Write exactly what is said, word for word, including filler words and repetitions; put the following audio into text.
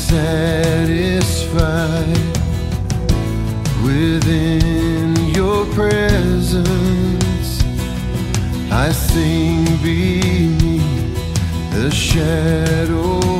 satisfied within your presence. I sing beneath the shadow